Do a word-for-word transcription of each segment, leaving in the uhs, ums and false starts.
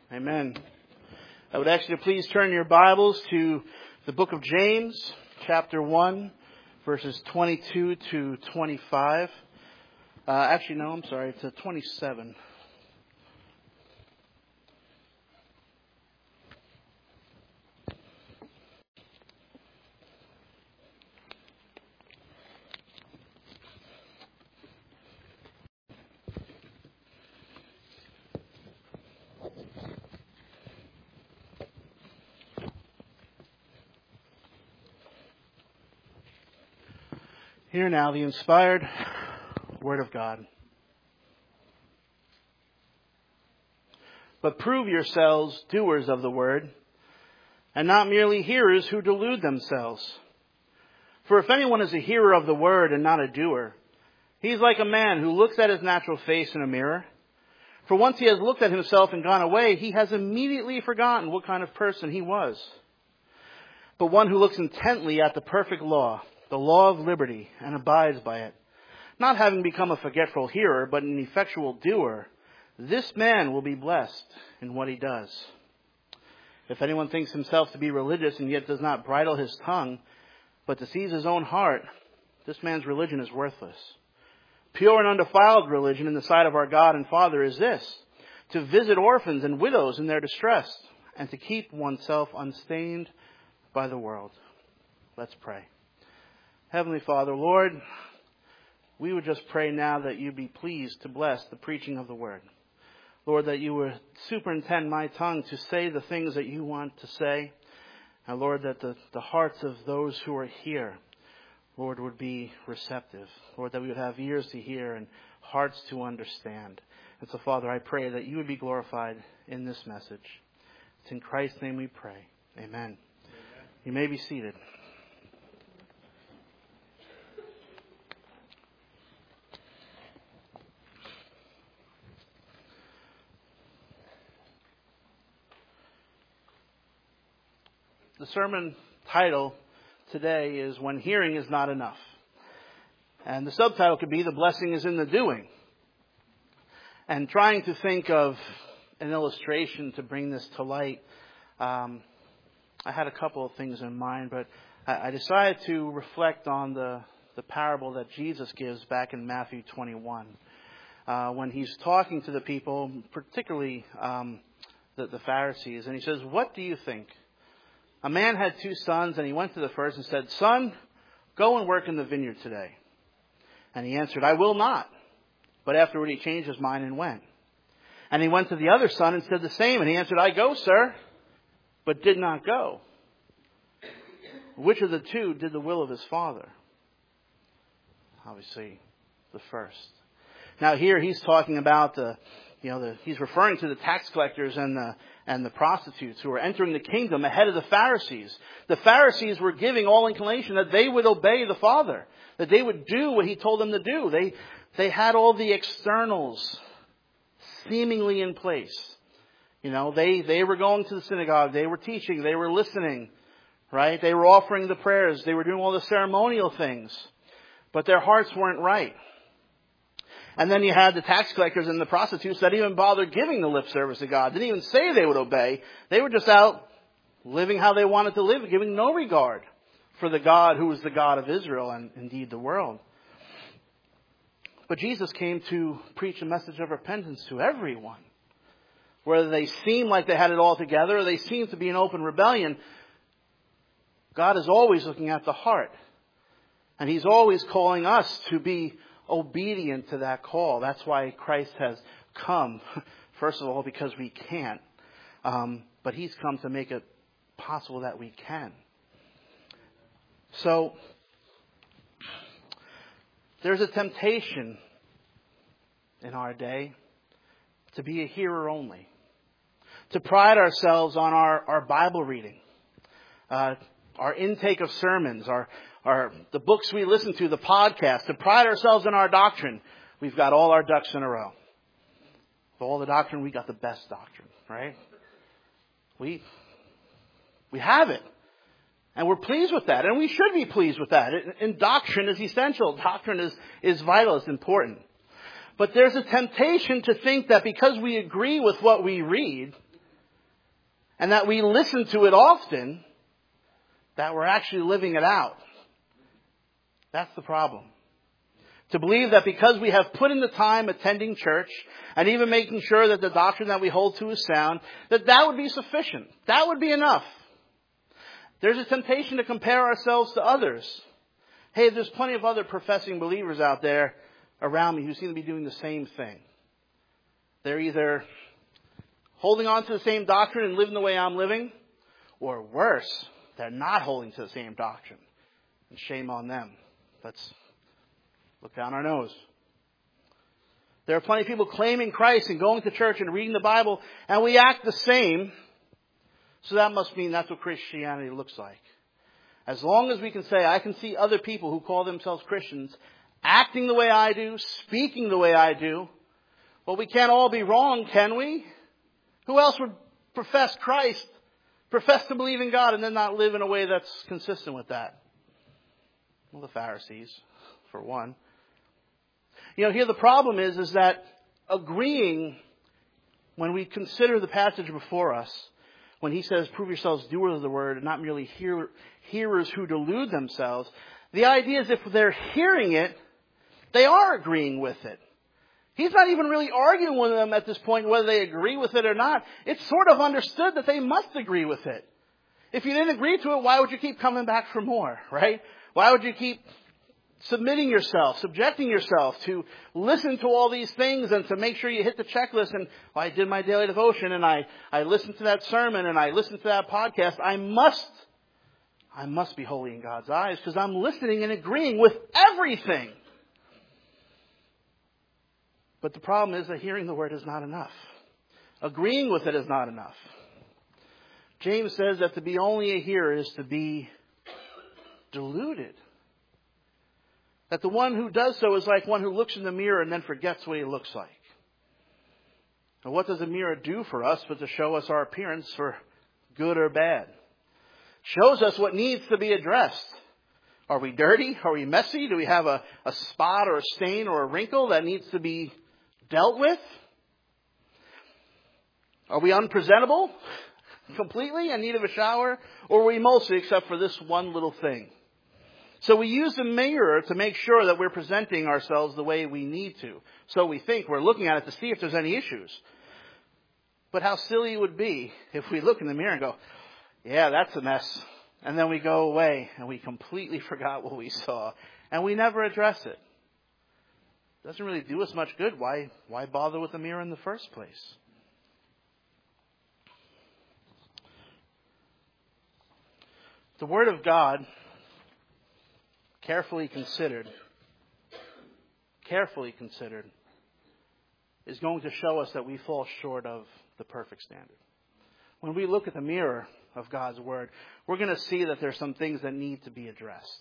Amen. I would ask you to please turn your Bibles to the book of James, chapter one, verses twenty-two to twenty-five. Uh, actually, no, I'm sorry, to twenty-seven. Hear now the inspired Word of God. But prove yourselves doers of the Word, and not merely hearers who delude themselves. For if anyone is a hearer of the Word and not a doer, he is like a man who looks at his natural face in a mirror. For once he has looked at himself and gone away, he has immediately forgotten what kind of person he was. But one who looks intently at the perfect law, the law of liberty, and abides by it, not having become a forgetful hearer, but an effectual doer, this man will be blessed in what he does. If anyone thinks himself to be religious and yet does not bridle his tongue, but deceives his own heart, this man's religion is worthless. Pure and undefiled religion in the sight of our God and Father is this, to visit orphans and widows in their distress, and to keep oneself unstained by the world. Let's pray. Heavenly Father, Lord, we would just pray now that you be pleased to bless the preaching of the Word. Lord, that you would superintend my tongue to say the things that you want to say. And Lord, that the, the hearts of those who are here, Lord, would be receptive. Lord, that we would have ears to hear and hearts to understand. And so, Father, I pray that you would be glorified in this message. It's in Christ's name we pray. Amen. Amen. You may be seated. The sermon title today is When Hearing is Not Enough. And the subtitle could be The Blessing is in the Doing. And trying to think of an illustration to bring this to light, um, I had a couple of things in mind, but I, I decided to reflect on the, the parable that Jesus gives back in Matthew twenty-one. Uh, when he's talking to the people, particularly um, the, the Pharisees, and he says, "What do you think? A man had two sons, and he went to the first and said, 'Son, go and work in the vineyard today.' And he answered, 'I will not.' But afterward he changed his mind and went. And he went to the other son and said the same. And he answered, 'I go, sir,' but did not go. Which of the two did the will of his father?" Obviously, the first. Now here he's talking about the, you know, the, he's referring to the tax collectors and the and the prostitutes who were entering the kingdom ahead of the Pharisees. The Pharisees were giving all inclination that they would obey the Father, that they would do what he told them to do. They they had all the externals seemingly in place. You know, they, they were going to the synagogue, they were teaching, they were listening, right? They were offering the prayers, they were doing all the ceremonial things, but their hearts weren't right. And then you had the tax collectors and the prostitutes that didn't even bother giving the lip service to God. Didn't even say they would obey. They were just out living how they wanted to live, giving no regard for the God who was the God of Israel and indeed the world. But Jesus came to preach a message of repentance to everyone. Whether they seem like they had it all together or they seem to be in open rebellion, God is always looking at the heart. And He's always calling us to be obedient to that call. That's why Christ has come. First of all, because we can't. Um, but He's come to make it possible that we can. So, there's a temptation in our day to be a hearer only. To pride ourselves on our, our Bible reading. Uh, our intake of sermons, our Our, the books we listen to, the podcasts, to pride ourselves in our doctrine. We've got all our ducks in a row. With all the doctrine, we got the best doctrine, right? We, we have it. And we're pleased with that. And we should be pleased with that. And doctrine is essential. Doctrine is, is vital. It's important. But there's a temptation to think that because we agree with what we read, and that we listen to it often, that we're actually living it out. That's the problem. To believe that because we have put in the time attending church and even making sure that the doctrine that we hold to is sound, that that would be sufficient. That would be enough. There's a temptation to compare ourselves to others. Hey, there's plenty of other professing believers out there around me who seem to be doing the same thing. They're either holding on to the same doctrine and living the way I'm living, or worse, they're not holding to the same doctrine. And shame on them. Let's look down our nose. There are plenty of people claiming Christ and going to church and reading the Bible, and we act the same. So that must mean that's what Christianity looks like. As long as we can say, I can see other people who call themselves Christians acting the way I do, speaking the way I do, well, we can't all be wrong, can we? Who else would profess Christ, profess to believe in God, and then not live in a way that's consistent with that? Well, the Pharisees, for one. You know, here the problem is, is that agreeing, when we consider the passage before us, when he says, prove yourselves doers of the word and not merely hear, hearers who delude themselves, the idea is if they're hearing it, they are agreeing with it. He's not even really arguing with them at this point whether they agree with it or not. It's sort of understood that they must agree with it. If you didn't agree to it, why would you keep coming back for more, right? Why would you keep submitting yourself, subjecting yourself to listen to all these things and to make sure you hit the checklist and, well, I did my daily devotion and I, I listened to that sermon and I listened to that podcast. I must, I must be holy in God's eyes because I'm listening and agreeing with everything. But the problem is that hearing the word is not enough. Agreeing with it is not enough. James says that to be only a hearer is to be deluded. That the one who does so is like one who looks in the mirror and then forgets what he looks like. And what does a mirror do for us but to show us our appearance for good or bad? Shows us what needs to be addressed. Are we dirty? Are we messy? Do we have a, a spot or a stain or a wrinkle that needs to be dealt with? Are we unpresentable completely in need of a shower? Or are we mostly except for this one little thing? So we use the mirror to make sure that we're presenting ourselves the way we need to. So we think we're looking at it to see if there's any issues. But how silly it would be if we look in the mirror and go, yeah, that's a mess. And then we go away and we completely forgot what we saw. And we never address it. Doesn't really do us much good. Why, why bother with the mirror in the first place? The Word of God, carefully considered, carefully considered, is going to show us that we fall short of the perfect standard. When we look at the mirror of God's Word, we're going to see that there's some things that need to be addressed.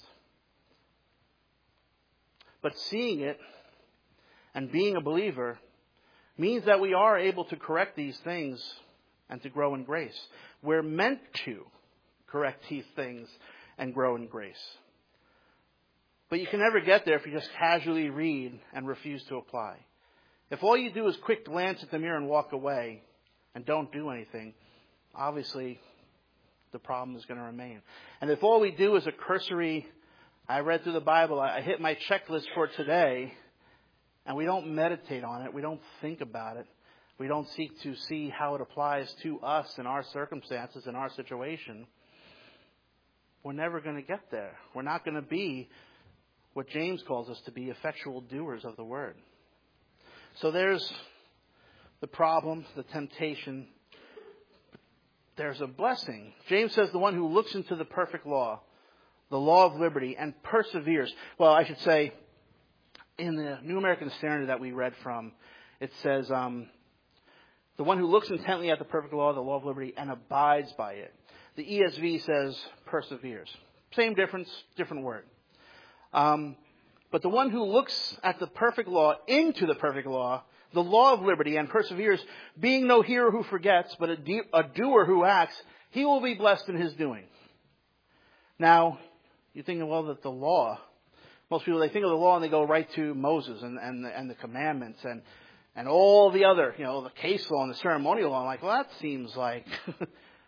But seeing it and being a believer means that we are able to correct these things and to grow in grace. We're meant to correct these things and grow in grace. But you can never get there if you just casually read and refuse to apply. If all you do is quick glance at the mirror and walk away and don't do anything, obviously the problem is going to remain. And if all we do is a cursory, I read through the Bible, I hit my checklist for today, and we don't meditate on it, we don't think about it, we don't seek to see how it applies to us and our circumstances and our situation, we're never going to get there. We're not going to be what James calls us to be, effectual doers of the word. So there's the problem, the temptation. There's a blessing. James says the one who looks into the perfect law, the law of liberty, and perseveres. Well, I should say, in the New American Standard that we read from, it says, um, the one who looks intently at the perfect law, the law of liberty, and abides by it. The E S V says perseveres. Same difference, different word. Um, but the one who looks at the perfect law, into the perfect law, the law of liberty, and perseveres, being no hearer who forgets, but a, de- a doer who acts, he will be blessed in his doing. Now, you think, well, that the law, most people, they think of the law and they go right to Moses and, and, and the commandments and, and all the other, you know, the case law and the ceremonial law. I'm like, well, that seems like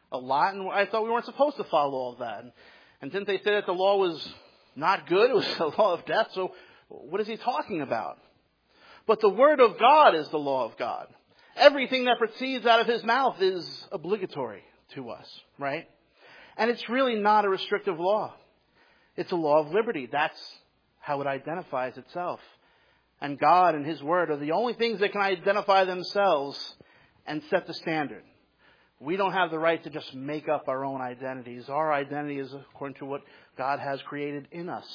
a lot, and I thought we weren't supposed to follow all of that. And didn't they say that the law was not good? It was a law of death. So what is he talking about? But the Word of God is the law of God. Everything that proceeds out of his mouth is obligatory to us, right? And it's really not a restrictive law. It's a law of liberty. That's how it identifies itself. And God and his Word are the only things that can identify themselves and set the standard. We don't have the right to just make up our own identities. Our identity is according to what God has created in us.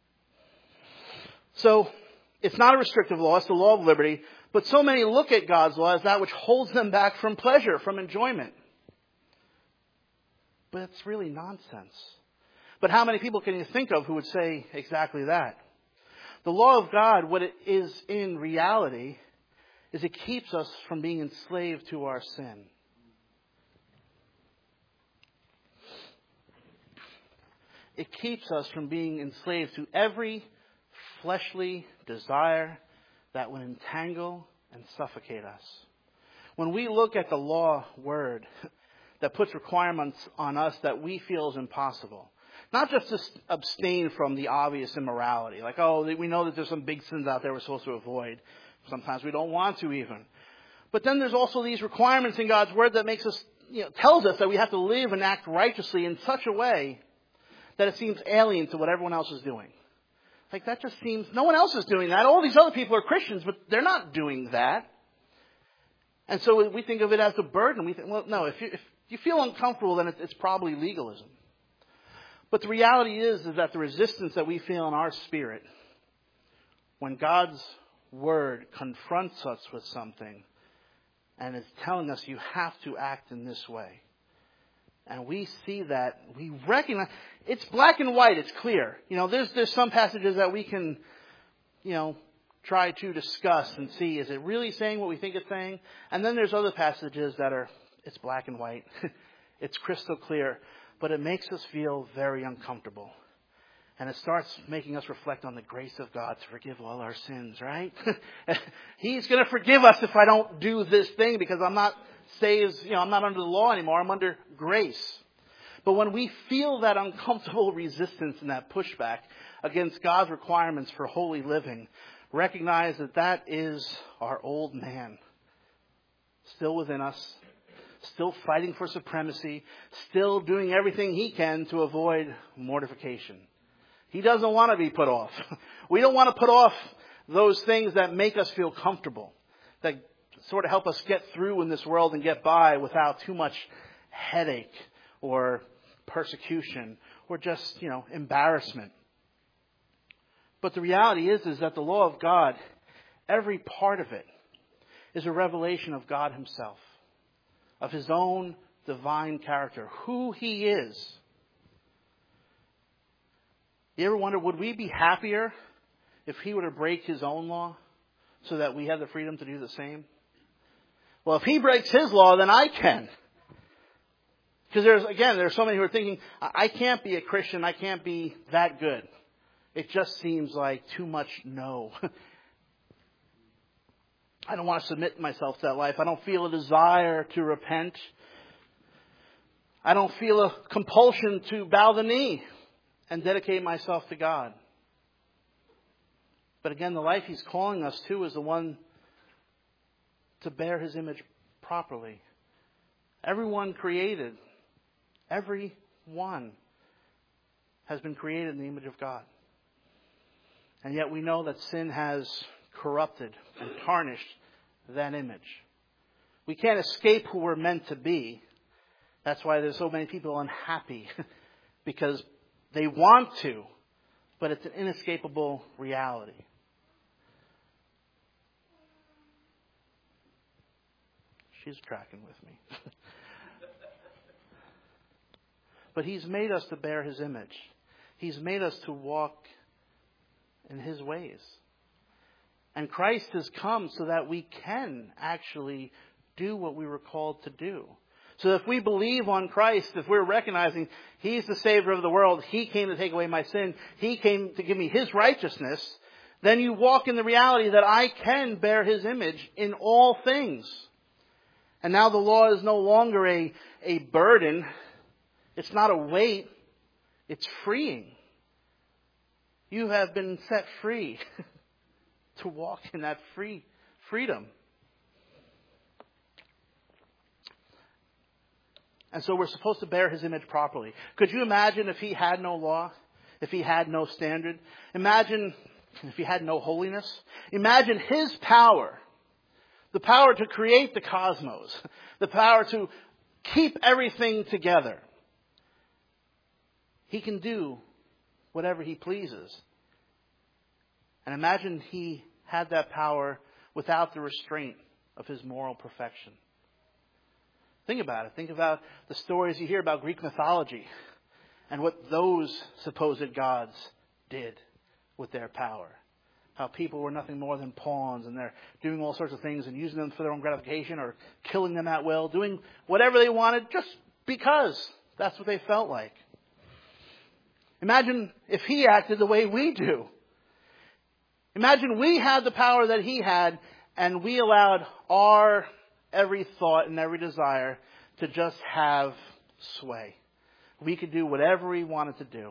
So, it's not a restrictive law. It's the law of liberty. But so many look at God's law as that which holds them back from pleasure, from enjoyment. But it's really nonsense. But how many people can you think of who would say exactly that? The law of God, what it is in reality, is it keeps us from being enslaved to our sin. It keeps us from being enslaved to every fleshly desire that would entangle and suffocate us. When we look at the law word that puts requirements on us that we feel is impossible, not just to abstain from the obvious immorality, like, oh, we know that there's some big sins out there we're supposed to avoid. Sometimes we don't want to even. But then there's also these requirements in God's word that makes us, you know, tells us that we have to live and act righteously in such a way that it seems alien to what everyone else is doing. Like, that just seems, no one else is doing that. All these other people are Christians, but they're not doing that. And so we think of it as a burden. We think, well, no, if you, if you feel uncomfortable, then it's probably legalism. But the reality is, is that the resistance that we feel in our spirit, when God's word confronts us with something and is telling us you have to act in this way, and we see that, we recognize, it's black and white, it's clear. You know, there's there's some passages that we can, you know, try to discuss and see, is it really saying what we think it's saying? And then there's other passages that are, it's black and white. It's crystal clear. But it makes us feel very uncomfortable. And it starts making us reflect on the grace of God to forgive all our sins, right? He's going to forgive us if I don't do this thing because I'm not saved, you know, I'm not under the law anymore. I'm under grace. But when we feel that uncomfortable resistance and that pushback against God's requirements for holy living, recognize that that is our old man, still within us, still fighting for supremacy, still doing everything he can to avoid mortification. He doesn't want to be put off. We don't want to put off those things that make us feel comfortable, that sort of help us get through in this world and get by without too much headache or persecution or just, you know, embarrassment. But the reality is, is that the law of God, every part of it, is a revelation of God himself, of his own divine character, who he is. You ever wonder, would we be happier if he were to break his own law so that we have the freedom to do the same? Well, if he breaks his law, then I can. Because there's, again, there's so many who are thinking, I can't be a Christian, I can't be that good. It just seems like too much no. I don't want to submit myself to that life. I don't feel a desire to repent. I don't feel a compulsion to bow the knee and dedicate myself to God. But again, the life he's calling us to is the one to bear his image properly. Everyone created, every one has been created in the image of God. And yet we know that sin has corrupted and tarnished that image. We can't escape who we're meant to be. That's why there's so many people unhappy, because they want to, but it's an inescapable reality. She's cracking with me. But he's made us to bear his image. He's made us to walk in his ways. And Christ has come so that we can actually do what we were called to do. So if we believe on Christ, if we're recognizing he's the Savior of the world, he came to take away my sin, he came to give me his righteousness, then you walk in the reality that I can bear his image in all things. And now the law is no longer a, a burden. It's not a weight. It's freeing. You have been set free to walk in that free freedom. And so we're supposed to bear his image properly. Could you imagine if he had no law? If he had no standard? Imagine if he had no holiness? Imagine his power. The power to create the cosmos. The power to keep everything together. He can do whatever he pleases. And imagine he had that power without the restraint of his moral perfection. Think about it. Think about the stories you hear about Greek mythology and what those supposed gods did with their power. How people were nothing more than pawns and they're doing all sorts of things and using them for their own gratification or killing them at will, doing whatever they wanted just because that's what they felt like. Imagine if he acted the way we do. Imagine we had the power that he had and we allowed our every thought and every desire to just have sway. We could do whatever we wanted to do.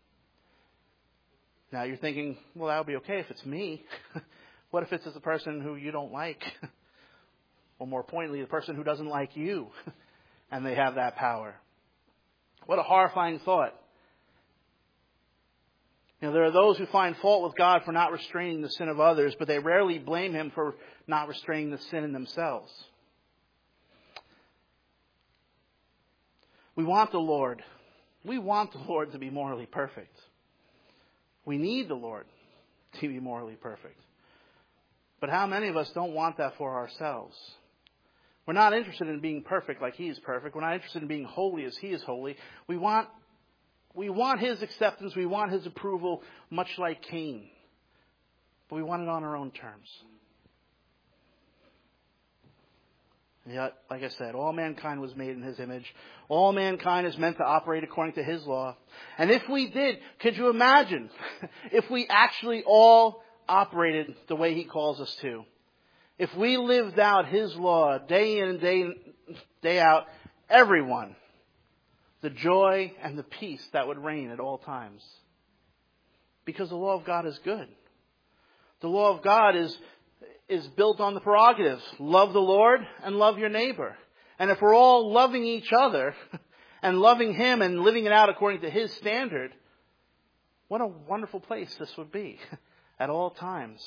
Now you're thinking, well, that would be okay if it's me. What if it's just a person who you don't like? Or more pointedly, the person who doesn't like you and they have that power. What a horrifying thought. You know, there are those who find fault with God for not restraining the sin of others, but they rarely blame him for not restraining the sin in themselves. We want the Lord. We want the Lord to be morally perfect. We need the Lord to be morally perfect. But how many of us don't want that for ourselves? We're not interested in being perfect like he is perfect. We're not interested in being holy as he is holy. We want, we want his acceptance. We want his approval, much like Cain. But we want it on our own terms. Yet, like I said, all mankind was made in his image. All mankind is meant to operate according to his law. And if we did, could you imagine if we actually all operated the way he calls us to? If we lived out his law day in and day, day out, everyone, the joy and the peace that would reign at all times. Because the law of God is good. The law of God is is built on the prerogatives. Love the Lord and love your neighbor. And if we're all loving each other and loving him and living it out according to his standard, what a wonderful place this would be at all times.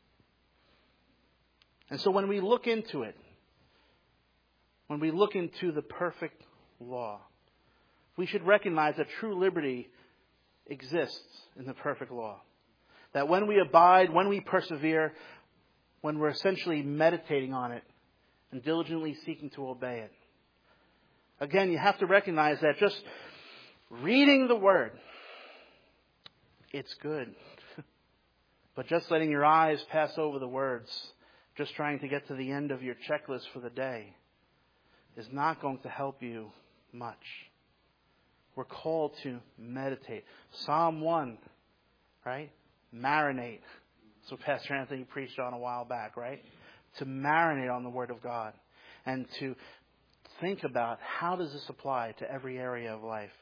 And so when we look into it, when we look into the perfect law, we should recognize that true liberty exists in the perfect law. That when we abide, when we persevere, when we're essentially meditating on it and diligently seeking to obey it. Again, you have to recognize that just reading the Word, it's good. But just letting your eyes pass over the words, just trying to get to the end of your checklist for the day, is not going to help you much. We're called to meditate. Psalm one, right? Marinate. So Pastor Anthony preached on a while back, right? To marinate on the Word of God and to think about how does this apply to every area of life.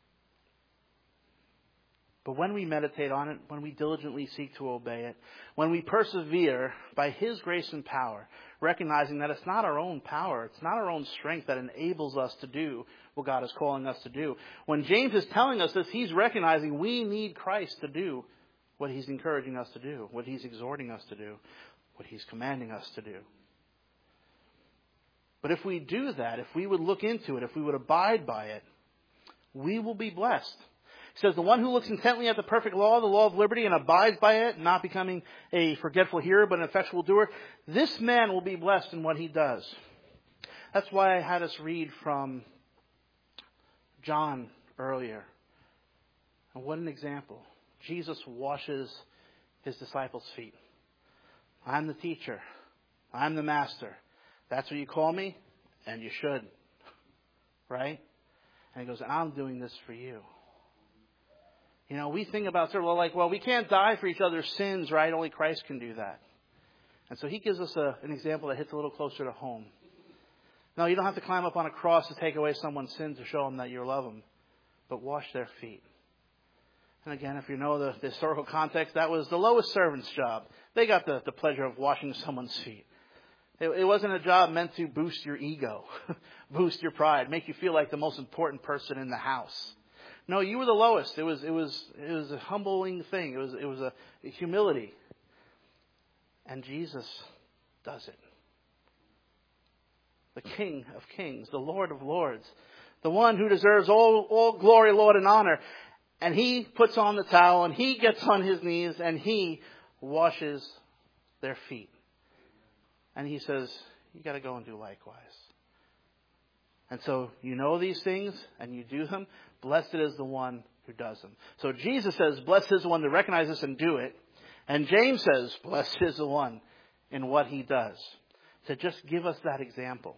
But when we meditate on it, when we diligently seek to obey it, when we persevere by his grace and power, recognizing that it's not our own power, it's not our own strength that enables us to do what God is calling us to do. When James is telling us this, he's recognizing we need Christ to do what he's encouraging us to do, what he's exhorting us to do, what he's commanding us to do. But if we do that, if we would look into it, if we would abide by it, we will be blessed. He says, the one who looks intently at the perfect law, the law of liberty, and abides by it, not becoming a forgetful hearer, but an effectual doer, this man will be blessed in what he does. That's why I had us read from John earlier. And what an example. Jesus washes his disciples' feet. I'm the teacher. I'm the master. That's what you call me, and you should. Right? And he goes, I'm doing this for you. You know, we think about, sort of like, well, we can't die for each other's sins, right? Only Christ can do that. And so he gives us a, an example that hits a little closer to home. No, you don't have to climb up on a cross to take away someone's sin to show them that you love them. But wash their feet. And again, if you know the, the historical context, that was the lowest servant's job. They got the, the pleasure of washing someone's feet. It, it wasn't a job meant to boost your ego, boost your pride, make you feel like the most important person in the house. No, you were the lowest. It was it was it was a humbling thing. It was it was a, a humility. And Jesus does it. The King of Kings, the Lord of Lords, the one who deserves all, all glory, Lord, and honor. And he puts on the towel and he gets on his knees and he washes their feet. And he says, you got to go and do likewise. And so you know these things and you do them. Blessed is the one who does them. So Jesus says, blessed is the one that recognizes and do it. And James says, blessed is the one in what he does. To just give us that example.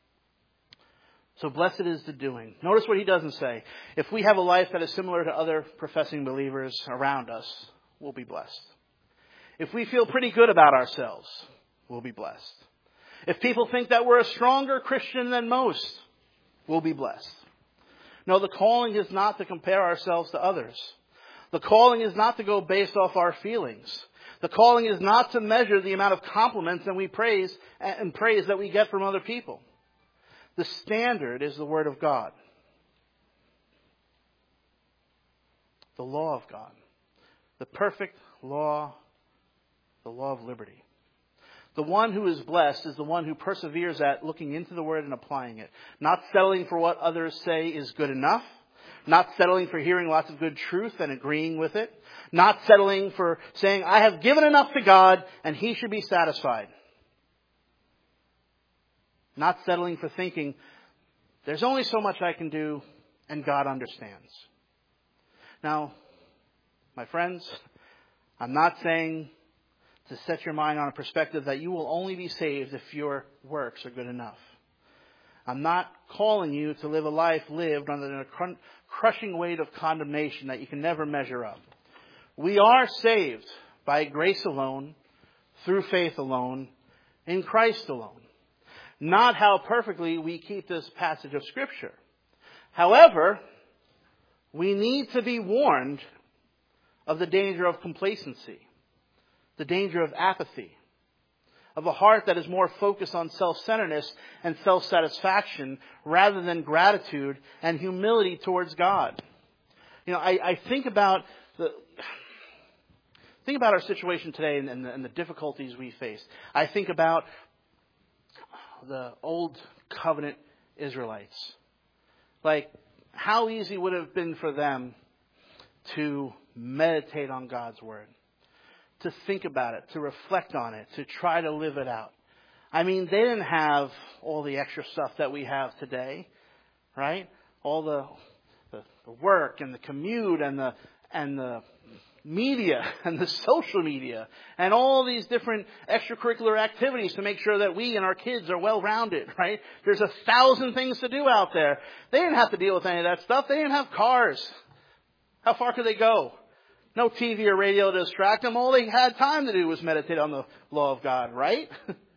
So blessed is the doing. Notice what he doesn't say. If we have a life that is similar to other professing believers around us, we'll be blessed. If we feel pretty good about ourselves, we'll be blessed. If people think that we're a stronger Christian than most, we'll be blessed. No, the calling is not to compare ourselves to others. The calling is not to go based off our feelings. The calling is not to measure the amount of compliments and we praise and praise that we get from other people. The standard is the Word of God. The law of God. The perfect law, the law of liberty. The one who is blessed is the one who perseveres at looking into the Word and applying it. Not settling for what others say is good enough. Not settling for hearing lots of good truth and agreeing with it. Not settling for saying, I have given enough to God and He should be satisfied. Not settling for thinking, there's only so much I can do and God understands. Now, my friends, I'm not saying to set your mind on a perspective that you will only be saved if your works are good enough. I'm not calling you to live a life lived under a crushing weight of condemnation that you can never measure up. We are saved by grace alone, through faith alone, in Christ alone. Not how perfectly we keep this passage of Scripture. However, we need to be warned of the danger of complacency, the danger of apathy, of a heart that is more focused on self-centeredness and self-satisfaction rather than gratitude and humility towards God. You know, I, I think about the think about our situation today and, and, the, and the difficulties we face. I think about the old covenant Israelites. Like, how easy would it have been for them to meditate on God's Word, to think about it, to reflect on it, to try to live it out. I mean, they didn't have all the extra stuff that we have today, right? All the, the, the work and the commute and the and the media and the social media and all these different extracurricular activities to make sure that we and our kids are well-rounded, right? There's a thousand things to do out there. They didn't have to deal with any of that stuff. They didn't have cars. How far could they go? No T V or radio to distract them. All they had time to do was meditate on the law of God, right?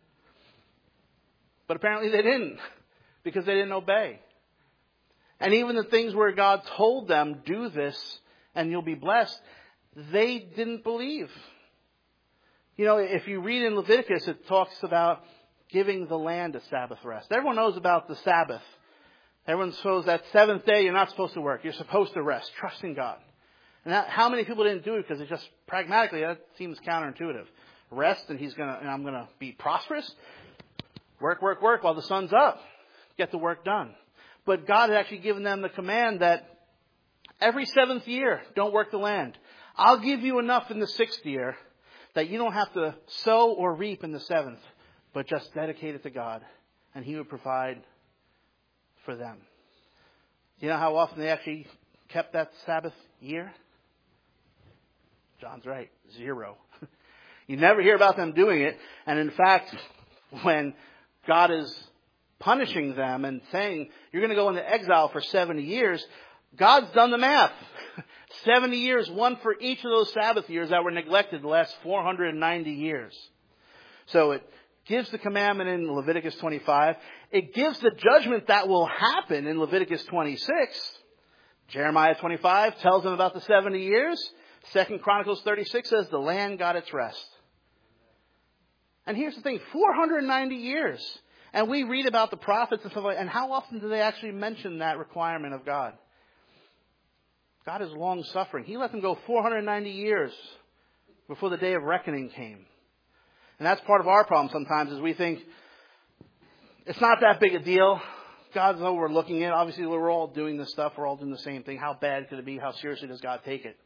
But apparently they didn't, because they didn't obey. And even the things where God told them, do this and you'll be blessed, they didn't believe. You know, if you read in Leviticus, it talks about giving the land a Sabbath rest. Everyone knows about the Sabbath. Everyone knows that seventh day you're not supposed to work. You're supposed to rest. Trust in God. And that, how many people didn't do it because it just pragmatically that seems counterintuitive. Rest and he's gonna and I'm gonna be prosperous. Work, work, work while the sun's up. Get the work done. But God had actually given them the command that every seventh year, don't work the land. I'll give you enough in the sixth year that you don't have to sow or reap in the seventh, but just dedicate it to God, and He would provide for them. Do you know how often they actually kept that Sabbath year? John's right, zero. You never hear about them doing it, and in fact, when God is punishing them and saying, you're going to go into exile for seventy years, God's done the math. seventy years, one for each of those Sabbath years that were neglected the last four hundred ninety years. So it, gives the commandment in Leviticus twenty-five. It gives the judgment that will happen in Leviticus twenty-six. Jeremiah twenty-five tells them about the seventy years. Second Chronicles thirty-six says the land got its rest. And here's the thing, four hundred ninety years. And we read about the prophets and stuff like that. And how often do they actually mention that requirement of God? God is long suffering. He let them go four hundred ninety years before the day of reckoning came. And that's part of our problem sometimes is we think it's not that big a deal. God's overlooking it. Obviously, we're all doing this stuff. We're all doing the same thing. How bad could it be? How seriously does God take it?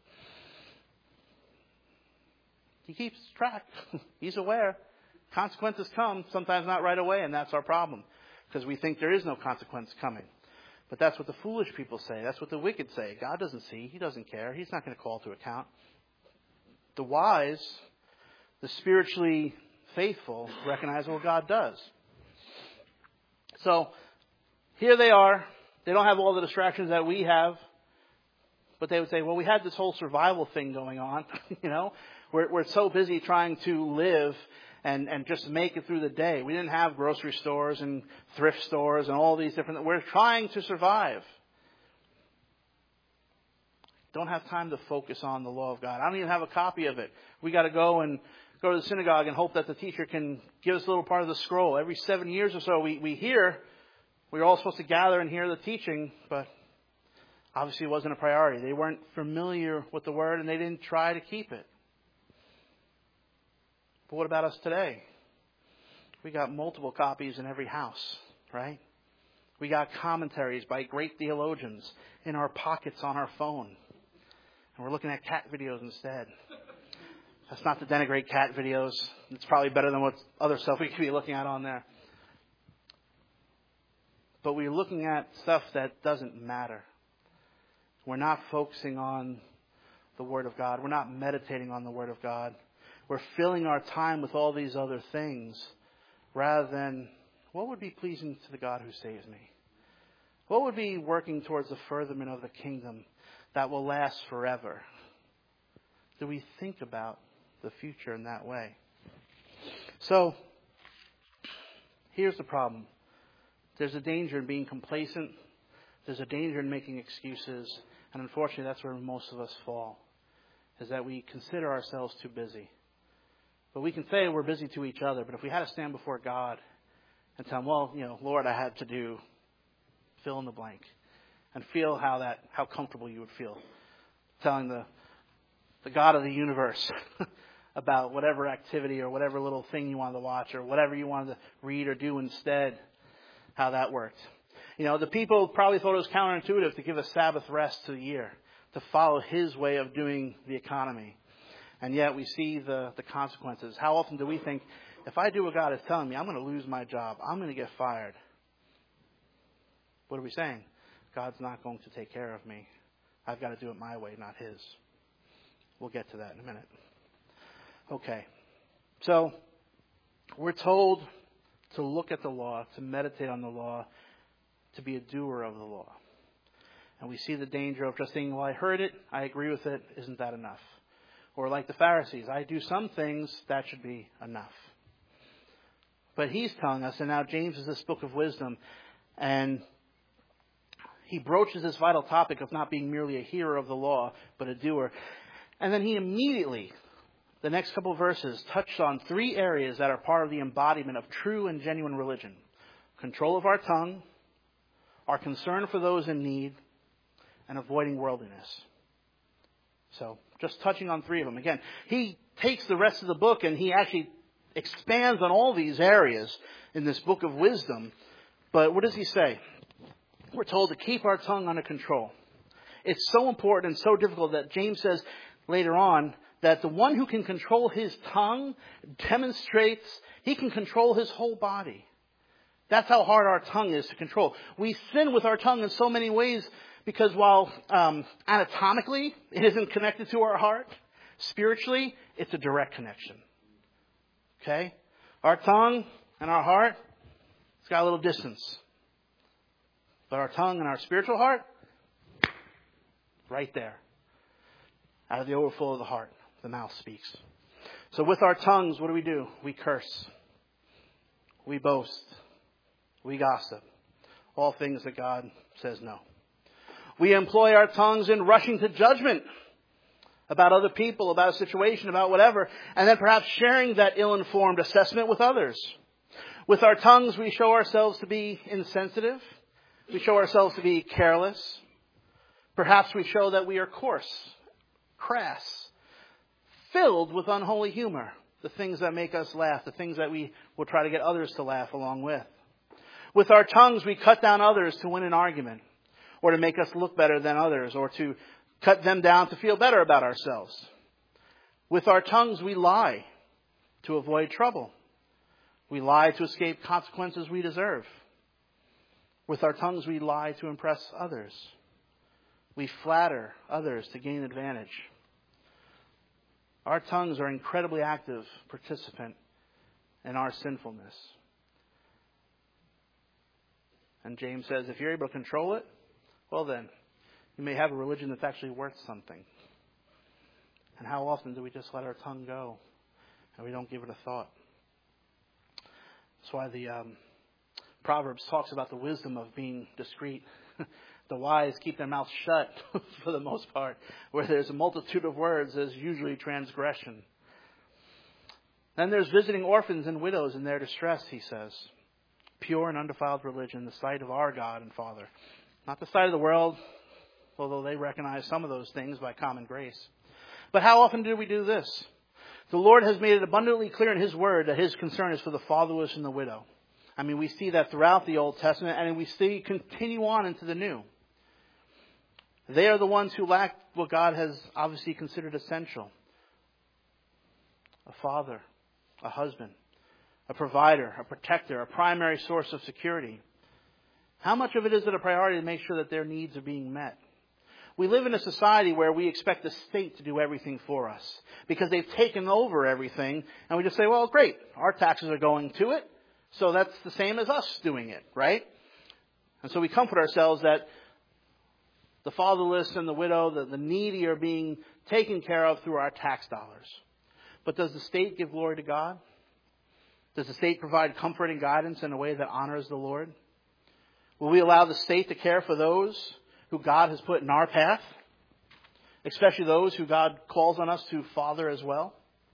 He keeps track. He's aware. Consequences come, sometimes not right away, and that's our problem. Because we think there is no consequence coming. But that's what the foolish people say. That's what the wicked say. God doesn't see. He doesn't care. He's not going to call to account. The wise, the spiritually faithful, recognize what God does. So, here they are. They don't have all the distractions that we have. But they would say, well, we had this whole survival thing going on. you know, we're, we're so busy trying to live and, and just make it through the day. We didn't have grocery stores and thrift stores and all these different... We're trying to survive. Don't have time to focus on the law of God. I don't even have a copy of it. We got to go and go to the synagogue and hope that the teacher can give us a little part of the scroll. Every seven years or so we, we hear... We were all supposed to gather and hear the teaching, but obviously it wasn't a priority. They weren't familiar with the Word and they didn't try to keep it. But what about us today? We got multiple copies in every house, right? We got commentaries by great theologians in our pockets on our phone. And we're looking at cat videos instead. That's not to denigrate cat videos. It's probably better than what other stuff we could be looking at on there. But we're looking at stuff that doesn't matter. We're not focusing on the Word of God. We're not meditating on the Word of God. We're filling our time with all these other things rather than what would be pleasing to the God who saves me? What would be working towards the furtherment of the kingdom that will last forever? Do we think about the future in that way? So, here's the problem. There's a danger in being complacent. There's a danger in making excuses. And unfortunately, that's where most of us fall, is that we consider ourselves too busy. But we can say we're busy to each other. But if we had to stand before God and tell him, well, you know, Lord, I had to do fill in the blank, and feel how that, how comfortable you would feel telling the, the God of the universe about whatever activity or whatever little thing you wanted to watch or whatever you wanted to read or do instead, how that worked. You know, the people probably thought it was counterintuitive to give a Sabbath rest to the year, to follow his way of doing the economy. And yet we see the, the consequences. How often do we think, if I do what God is telling me, I'm going to lose my job. I'm going to get fired. What are we saying? God's not going to take care of me. I've got to do it my way, not his. We'll get to that in a minute. Okay. So, we're told to look at the law, to meditate on the law, to be a doer of the law. And we see the danger of just saying, well, I heard it, I agree with it, isn't that enough? Or like the Pharisees, I do some things, that should be enough. But he's telling us, and now James is this book of wisdom, and he broaches this vital topic of not being merely a hearer of the law, but a doer. And then he immediately, the next couple of verses, touched on three areas that are part of the embodiment of true and genuine religion. Control of our tongue, our concern for those in need, and avoiding worldliness. So, just touching on three of them. Again, he takes the rest of the book and he actually expands on all these areas in this book of wisdom. But what does he say? We're told to keep our tongue under control. It's so important and so difficult that James says later on that the one who can control his tongue demonstrates he can control his whole body. That's how hard our tongue is to control. We sin with our tongue in so many ways because while um, anatomically it isn't connected to our heart, spiritually it's a direct connection. Okay? Our tongue and our heart, it's got a little distance. But our tongue and our spiritual heart, right there. Out of the overflow of the heart, the mouth speaks. So with our tongues, what do we do? We curse. We boast. We gossip. All things that God says no. We employ our tongues in rushing to judgment about other people, about a situation, about whatever, and then perhaps sharing that ill-informed assessment with others. With our tongues, we show ourselves to be insensitive. We show ourselves to be careless. Perhaps we show that we are coarse, crass, filled with unholy humor, the things that make us laugh, the things that we will try to get others to laugh along with. With our tongues, we cut down others to win an argument, or to make us look better than others, or to cut them down to feel better about ourselves. With our tongues, we lie to avoid trouble. We lie to escape consequences we deserve. With our tongues, we lie to impress others. We flatter others to gain advantage. Our tongues are incredibly active participant in our sinfulness. And James says, if you're able to control it, well then, you may have a religion that's actually worth something. And how often do we just let our tongue go and we don't give it a thought? That's why the um, Proverbs talks about the wisdom of being discreet. The wise keep their mouths shut for the most part. Where there's a multitude of words, there's usually transgression. Then there's visiting orphans and widows in their distress, he says. Pure and undefiled religion, the sight of our God and Father. Not the sight of the world, although they recognize some of those things by common grace. But how often do we do this? The Lord has made it abundantly clear in His Word that His concern is for the fatherless and the widow. I mean, we see that throughout the Old Testament, and we see continue on into the New. They are the ones who lack what God has obviously considered essential. A father, a husband, a provider, a protector, a primary source of security. How much of it is it a priority to make sure that their needs are being met? We live in a society where we expect the state to do everything for us because they've taken over everything, and we just say, well, great, our taxes are going to it, so that's the same as us doing it, right? And so we comfort ourselves that the fatherless and the widow, the, the needy are being taken care of through our tax dollars. But does the state give glory to God? Does the state provide comfort and guidance in a way that honors the Lord? Will we allow the state to care for those who God has put in our path, especially those who God calls on us to father as well?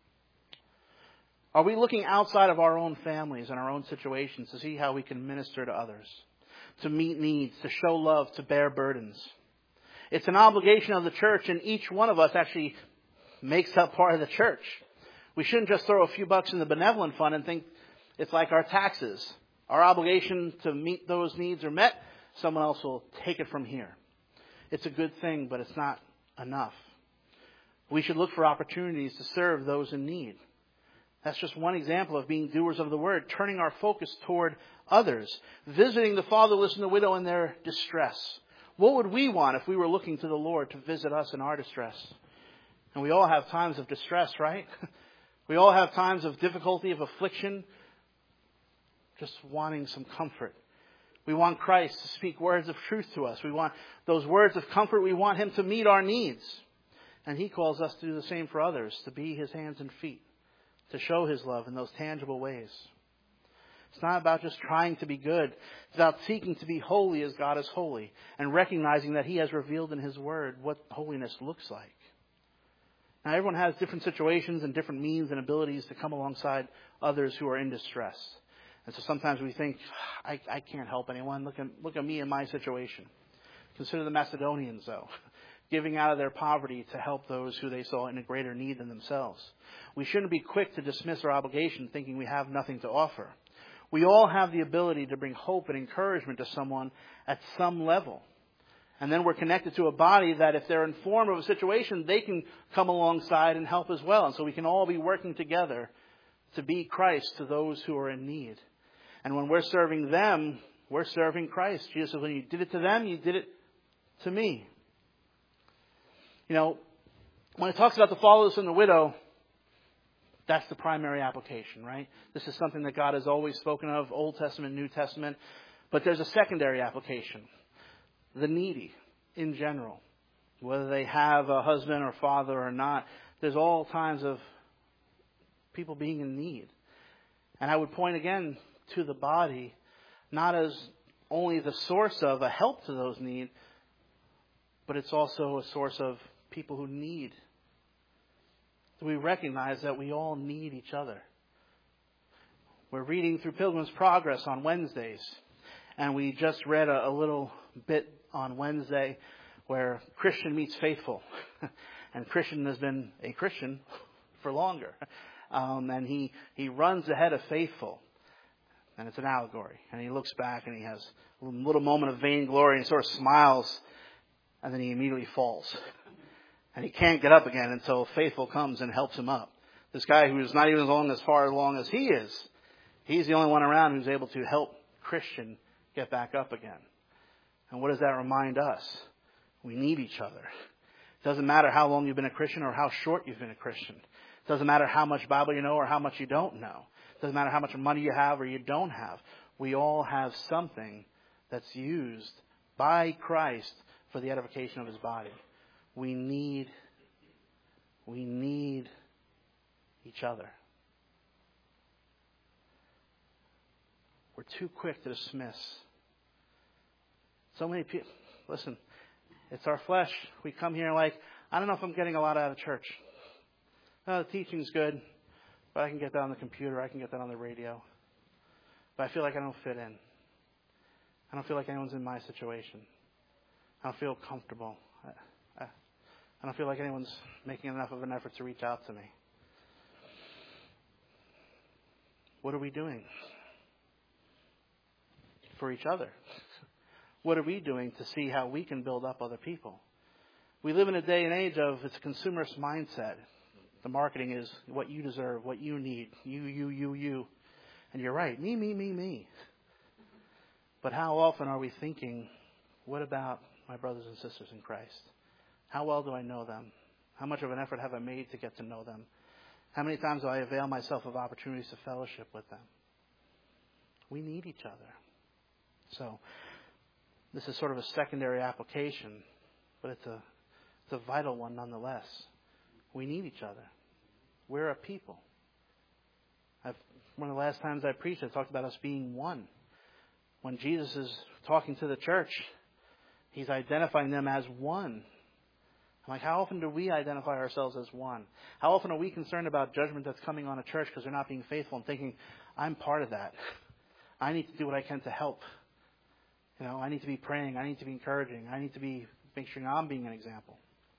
Are we looking outside of our own families and our own situations to see how we can minister to others, to meet needs, to show love, to bear burdens? It's an obligation of the church, and each one of us actually makes up part of the church. We shouldn't just throw a few bucks in the benevolent fund and think it's like our taxes. Our obligation to meet those needs are met, someone else will take it from here. It's a good thing, but it's not enough. We should look for opportunities to serve those in need. That's just one example of being doers of the word, turning our focus toward others, visiting the fatherless and the widow in their distress. What would we want if we were looking to the Lord to visit us in our distress? And we all have times of distress, right? We all have times of difficulty, of affliction, just wanting some comfort. We want Christ to speak words of truth to us. We want those words of comfort. We want Him to meet our needs. And He calls us to do the same for others, to be His hands and feet, to show His love in those tangible ways. It's not about just trying to be good. It's about seeking to be holy as God is holy and recognizing that He has revealed in His Word what holiness looks like. Now, everyone has different situations and different means and abilities to come alongside others who are in distress. And so sometimes we think, I, I can't help anyone. Look at, look at me and my situation. Consider the Macedonians, though, giving out of their poverty to help those who they saw in a greater need than themselves. We shouldn't be quick to dismiss our obligation thinking we have nothing to offer. We all have the ability to bring hope and encouragement to someone at some level. And then we're connected to a body that if they're informed of a situation, they can come alongside and help as well. And so we can all be working together to be Christ to those who are in need. And when we're serving them, we're serving Christ. Jesus says, when you did it to them, you did it to me. You know, when it talks about the fatherless and the widow, that's the primary application, right? This is something that God has always spoken of, Old Testament, New Testament. But there's a secondary application. The needy in general. Whether they have a husband or father or not, there's all kinds of people being in need. And I would point again to the body, not as only the source of a help to those needs, but it's also a source of people who need. We recognize that we all need each other. We're reading through Pilgrim's Progress on Wednesdays, and we just read a, a little bit on Wednesday where Christian meets faithful. And Christian has been a Christian for longer. Um, and he, he runs ahead of faithful. And it's an allegory. And he looks back and he has a little moment of vainglory and sort of smiles. And then he immediately falls. And he can't get up again until faithful comes and helps him up. This guy who's not even as long as far along as he is, he's the only one around who's able to help Christian get back up again. And what does that remind us? We need each other. It doesn't matter how long you've been a Christian or how short you've been a Christian. It doesn't matter how much Bible you know or how much you don't know. It doesn't matter how much money you have or you don't have. We all have something that's used by Christ for the edification of his body. We need, we need each other. We're too quick to dismiss. So many people, listen, it's our flesh. We come here like, I don't know if I'm getting a lot out of church. No, the teaching's good, but I can get that on the computer. I can get that on the radio. But I feel like I don't fit in. I don't feel like anyone's in my situation. I don't feel comfortable. I, I, I don't feel like anyone's making enough of an effort to reach out to me. What are we doing for each other? What are we doing to see how we can build up other people? We live in a day and age of it's a consumerist mindset. The marketing is what you deserve, what you need, you, you, you, you. And you're right, me, me, me, me. But how often are we thinking, what about my brothers and sisters in Christ? How well do I know them? How much of an effort have I made to get to know them? How many times do I avail myself of opportunities to fellowship with them? We need each other. So, this is sort of a secondary application, but it's a, it's a vital one nonetheless. We need each other. We're a people. I've, one of the last times I preached, I talked about us being one. When Jesus is talking to the church, he's identifying them as one. I'm like, how often do we identify ourselves as one? How often are we concerned about judgment that's coming on a church because they're not being faithful and thinking, I'm part of that. I need to do what I can to help. You know, I need to be praying. I need to be encouraging. I need to be make sure I'm being an example.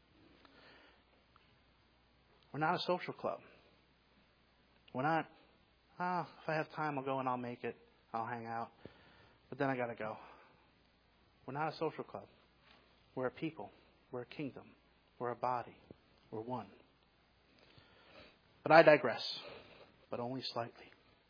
We're not a social club. We're not, ah, oh, if I have time, I'll go and I'll make it. I'll hang out. But then I got to go. We're not a social club. We're a people. We're a kingdom. We're a body. We're one. But I digress, but only slightly.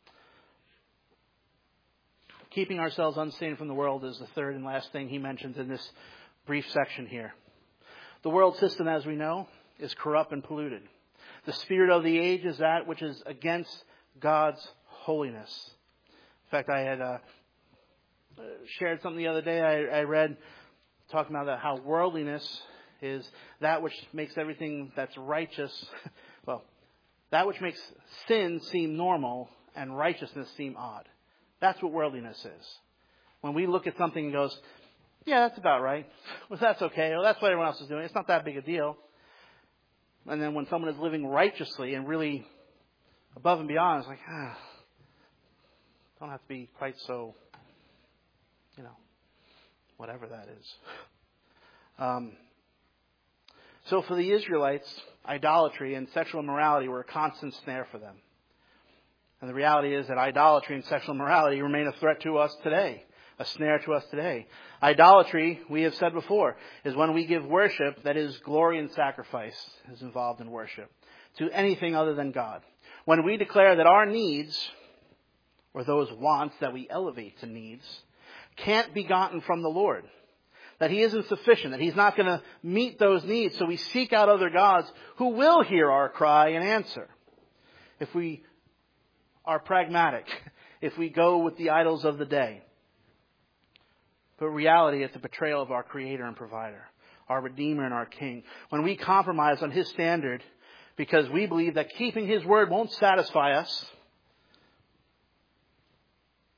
Keeping ourselves unstained from the world is the third and last thing he mentions in this brief section here. The world system, as we know, is corrupt and polluted. The spirit of the age is that which is against God's holiness. In fact, I had uh, shared something the other day I, I read talking about that, how worldliness is that which makes everything that's righteous, well, that which makes sin seem normal and righteousness seem odd. That's what worldliness is. When we look at something and goes, yeah, that's about right. Well, that's okay. Well, that's what everyone else is doing. It's not that big a deal. And then when someone is living righteously and really above and beyond, it's like, ah, don't have to be quite so, you know, whatever that is. Um, so for the Israelites, idolatry and sexual immorality were a constant snare for them. And the reality is that idolatry and sexual immorality remain a threat to us today, a snare to us today. Idolatry, we have said before, is when we give worship, that is glory and sacrifice is involved in worship, to anything other than God. When we declare that our needs, or those wants that we elevate to needs, can't be gotten from the Lord, that he isn't sufficient, that he's not going to meet those needs, so we seek out other gods who will hear our cry and answer. If we are pragmatic, if we go with the idols of the day. But reality, it's a betrayal of our Creator and Provider, our Redeemer and our King. When we compromise on his standard because we believe that keeping his word won't satisfy us,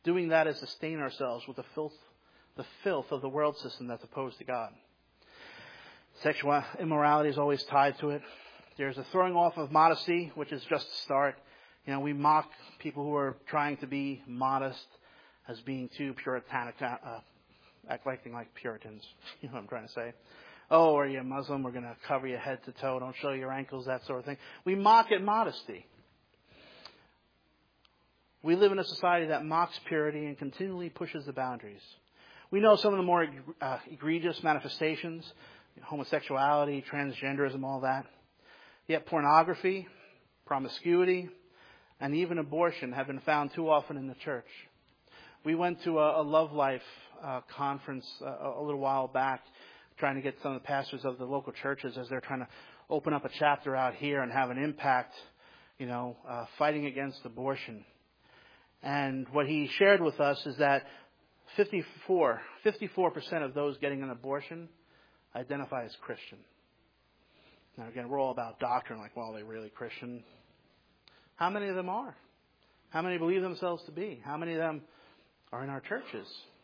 doing that is to stain ourselves with the filth, the filth of the world system that's opposed to God. Sexual immorality is always tied to it. There's a throwing off of modesty, which is just a start. You know, we mock people who are trying to be modest as being too puritanic, uh, acting like Puritans. You know what I'm trying to say? Oh, are you a Muslim? We're going to cover you head to toe. Don't show your ankles, that sort of thing. We mock at modesty. We live in a society that mocks purity and continually pushes the boundaries. We know some of the more uh, egregious manifestations, homosexuality, transgenderism, all that. Yet pornography, promiscuity, and even abortion have been found too often in the church. We went to a, a Love Life uh, conference uh, a little while back, trying to get some of the pastors of the local churches as they're trying to open up a chapter out here and have an impact, you know, uh, fighting against abortion. And what he shared with us is that fifty-four, fifty-four percent of those getting an abortion identify as Christian. Now, again, we're all about doctrine, like, well, are they really Christian? How many of them are? How many believe themselves to be? How many of them are in our churches?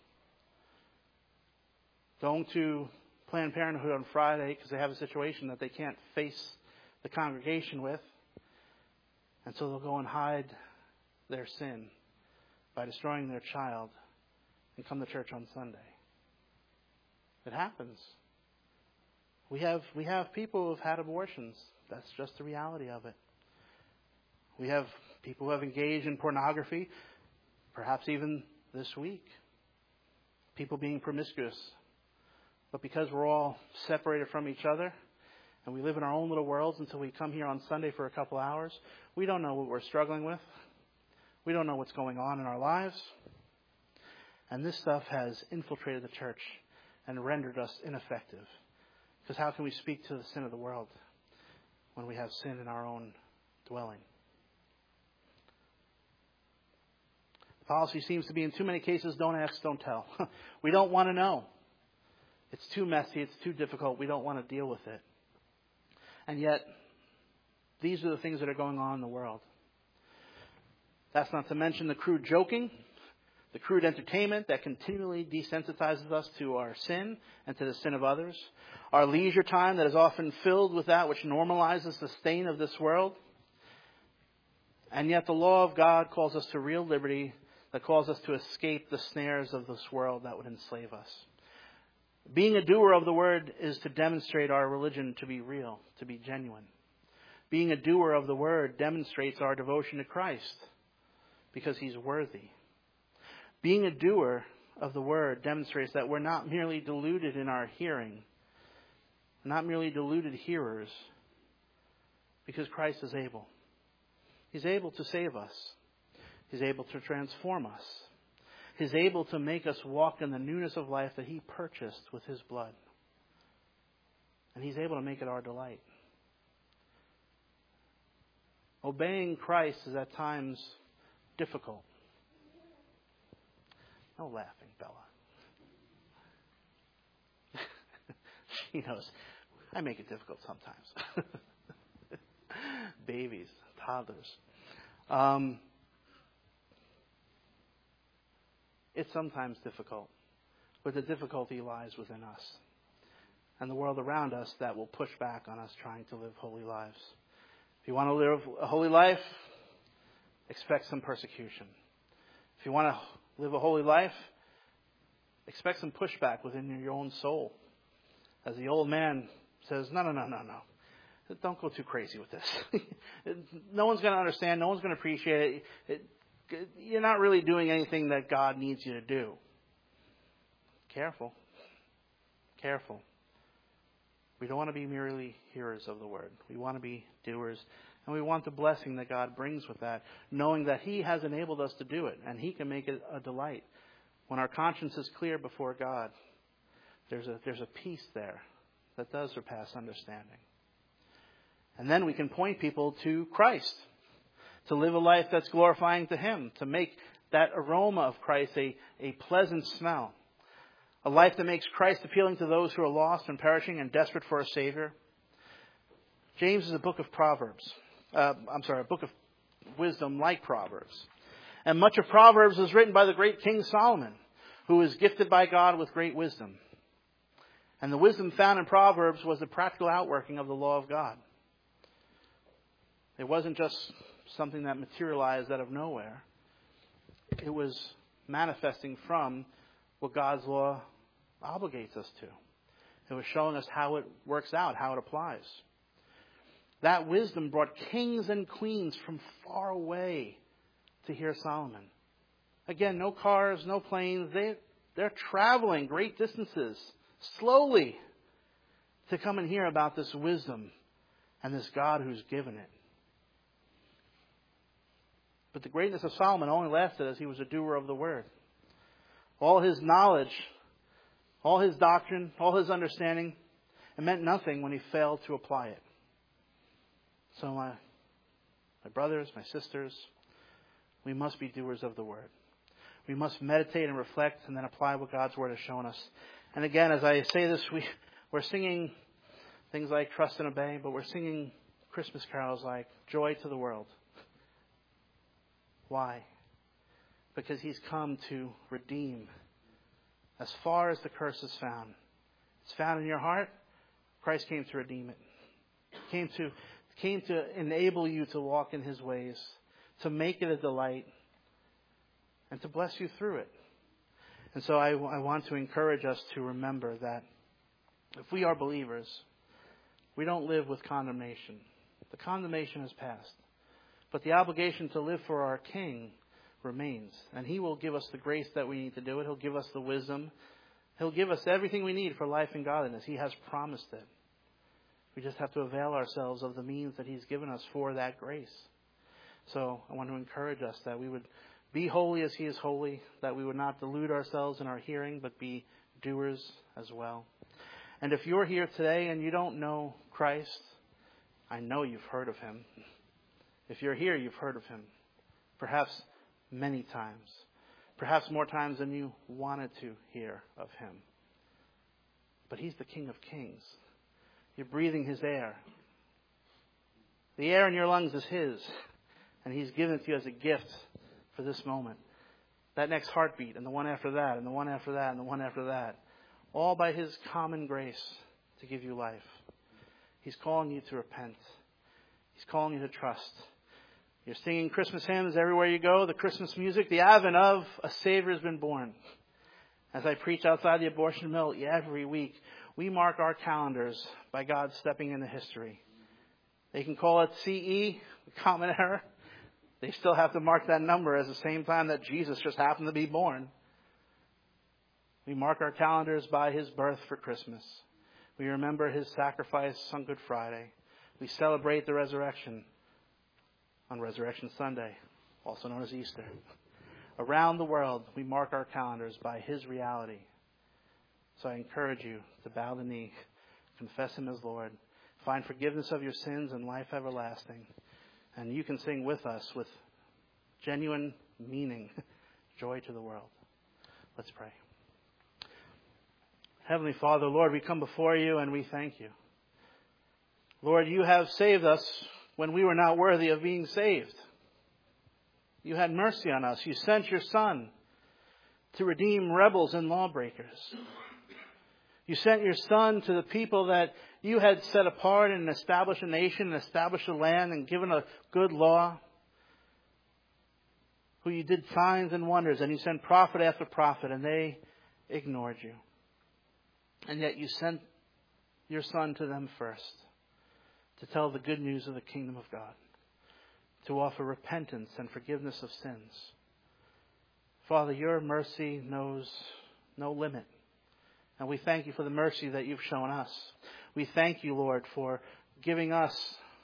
Going to Planned Parenthood on Friday because they have a situation that they can't face the congregation with. And so they'll go and hide their sin by destroying their child and come to church on Sunday. It happens. We have we have people who have had abortions. That's just the reality of it. We have people who have engaged in pornography, perhaps even this week. People being promiscuous. But because we're all separated from each other and we live in our own little worlds until we come here on Sunday for a couple hours, we don't know what we're struggling with. We don't know what's going on in our lives. And this stuff has infiltrated the church and rendered us ineffective. Because how can we speak to the sin of the world when we have sin in our own dwelling? The policy seems to be, in too many cases, don't ask, don't tell. We don't want to know. It's too messy. It's too difficult. We don't want to deal with it. And yet, these are the things that are going on in the world. That's not to mention the crude joking, the crude entertainment that continually desensitizes us to our sin and to the sin of others. Our leisure time that is often filled with that which normalizes the stain of this world. And yet the law of God calls us to real liberty, that calls us to escape the snares of this world that would enslave us. Being a doer of the word is to demonstrate our religion to be real, to be genuine. Being a doer of the word demonstrates our devotion to Christ because he's worthy. Being a doer of the word demonstrates that we're not merely deluded in our hearing, not merely deluded hearers, because Christ is able. He's able to save us. He's able to transform us. He's able to make us walk in the newness of life that he purchased with his blood. And he's able to make it our delight. Obeying Christ is at times difficult. No laughing, Bella. She knows. I make it difficult sometimes. Babies, toddlers. Um, it's sometimes difficult, but the difficulty lies within us and the world around us that will push back on us trying to live holy lives. If you want to live a holy life, expect some persecution. If you want to live a holy life, expect some pushback within your own soul. As the old man says, no, no, no, no, no. Don't go too crazy with this. No one's going to understand. No one's going to appreciate it. it. You're not really doing anything that God needs you to do. Careful. Careful. We don't want to be merely hearers of the word. We want to be doers. And we want the blessing that God brings with that, knowing that he has enabled us to do it. And he can make it a delight. When our conscience is clear before God, there's a, there's a peace there that does surpass understanding. And then we can point people to Christ, to live a life that's glorifying to him, to make that aroma of Christ a, a pleasant smell. A life that makes Christ appealing to those who are lost and perishing and desperate for a Savior. James is a book of Proverbs. Uh, I'm sorry, a book of wisdom like Proverbs. And much of Proverbs was written by the great King Solomon, who was gifted by God with great wisdom. And the wisdom found in Proverbs was the practical outworking of the law of God. It wasn't just something that materialized out of nowhere. It was manifesting from what God's law obligates us to. It was showing us how it works out, how it applies. That wisdom brought kings and queens from far away to hear Solomon. Again, no cars, no planes. They, they're traveling great distances, slowly, to come and hear about this wisdom and this God who's given it. But the greatness of Solomon only lasted as he was a doer of the word. All his knowledge, all his doctrine, all his understanding, it meant nothing when he failed to apply it. So my, my brothers, my sisters, we must be doers of the word. We must meditate and reflect and then apply what God's word has shown us. And again, as I say this, we, we're singing things like Trust and Obey, but we're singing Christmas carols like Joy to the World. Why? Because he's come to redeem as far as the curse is found. It's found in your heart. Christ came to redeem it. Came to, came to enable you to walk in his ways, to make it a delight, and to bless you through it. And so I, I want to encourage us to remember that if we are believers, we don't live with condemnation. The condemnation has passed. But the obligation to live for our King remains. And he will give us the grace that we need to do it. He'll give us the wisdom. He'll give us everything we need for life and godliness. He has promised it. We just have to avail ourselves of the means that he's given us for that grace. So I want to encourage us that we would be holy as he is holy, that we would not delude ourselves in our hearing, but be doers as well. And if you're here today and you don't know Christ, I know you've heard of him. If you're here, you've heard of him. Perhaps many times. Perhaps more times than you wanted to hear of him. But he's the King of Kings. You're breathing his air. The air in your lungs is his. And he's given it to you as a gift for this moment. That next heartbeat, and the one after that, and the one after that, and the one after that. All by his common grace to give you life. He's calling you to repent. He's calling you to trust. You're singing Christmas hymns everywhere you go, the Christmas music, the advent of a Savior has been born. As I preach outside the abortion mill every week, we mark our calendars by God stepping into history. They can call it C E, common error. They still have to mark that number as the same time that Jesus just happened to be born. We mark our calendars by his birth for Christmas. We remember his sacrifice on Good Friday. We celebrate the resurrection on Resurrection Sunday, also known as Easter. Around the world, we mark our calendars by his reality. So I encourage you to bow the knee, confess him as Lord, find forgiveness of your sins and life everlasting. And you can sing with us with genuine meaning, Joy to the World. Let's pray. Heavenly Father, Lord, we come before you and we thank you. Lord, you have saved us when we were not worthy of being saved. You had mercy on us. You sent your Son to redeem rebels and lawbreakers. You sent your Son to the people that you had set apart and established a nation and established a land and given a good law, who you did signs and wonders, and you sent prophet after prophet, and they ignored you. And yet you sent your Son to them first to tell the good news of the kingdom of God, to offer repentance and forgiveness of sins. Father, your mercy knows no limit. And we thank you for the mercy that you've shown us. We thank you, Lord, for giving us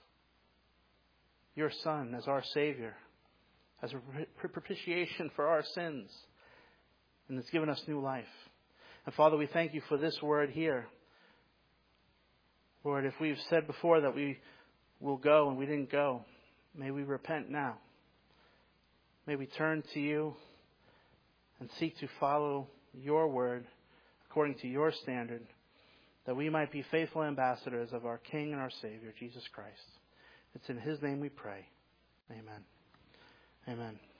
your Son as our Savior, as a propitiation for our sins. And it's given us new life. And Father, we thank you for this word here. Lord, if we've said before that we will go and we didn't go, may we repent now. May we turn to you and seek to follow your word according to your standard, that we might be faithful ambassadors of our King and our Savior, Jesus Christ. It's in his name we pray. Amen. Amen.